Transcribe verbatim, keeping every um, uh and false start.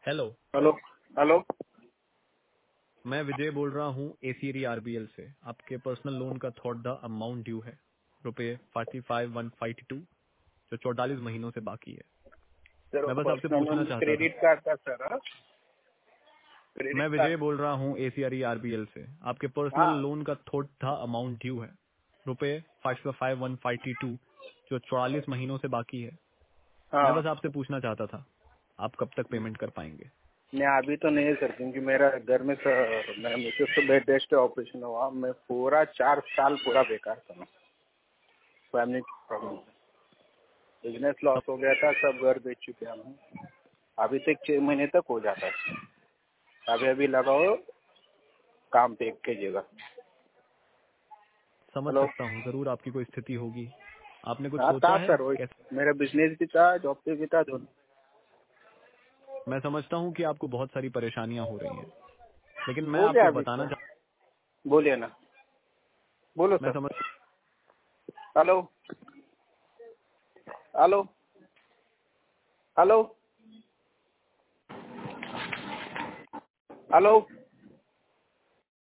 Hello. Hello hello मैं विजय बोल रहा हूँ एसीरी आरबीएल से। आपके पर्सनल लोन का थोड़ा द अमाउंट ड्यू है रुपए forty five one five two जो चौतालीस महीनों से बाकी है। सर, मैं बस आपसे पूछना पर्सनल चाहता था। क्रेडिट कार्ड का सर हाँ? क्रेडिट मैं कार्ड विजय बोल रहा हूँ एसीआरई आरबीएल से। आपके पर्सनल हाँ लोन का थोड़ा द अमाउंट ड्यू है रुपए five five one five two जो चौवालीस महीनों से बाकी है। मैं हाँ बस आपसे पूछना चाहता था आप कब तक पेमेंट कर पाएंगे। नहीं अभी तो नहीं है सर, क्योंकि मेरा घर में सर मेरा मिसेस को बेड रेस्ट ऑपरेशन हुआ। मैं पूरा चार साल पूरा बेकार था। फैमिली प्रॉब्लम, बिजनेस लॉस हो गया था, सब घर बेच चुके हैं हम। अभी तक छह महीने तक हो जाता है। अभी अभी लगाओ काम पे एक कीजिएगा। समझ हेलो सकता हूँ, जरूर आपकी कोई स्थिति होगी। आपने कुछ हाँ सोचा था है सर, वही कैसे। मेरा बिजनेस भी था, जॉब पे भी था, दोनों। मैं समझता हूँ कि आपको बहुत सारी परेशानियां हो रही हैं, लेकिन मैं हो गया आपको अभी बताना तो। चाह बोलिए ना, बोलो मैं सर। समझ हेलो हेलो हेलो हेलो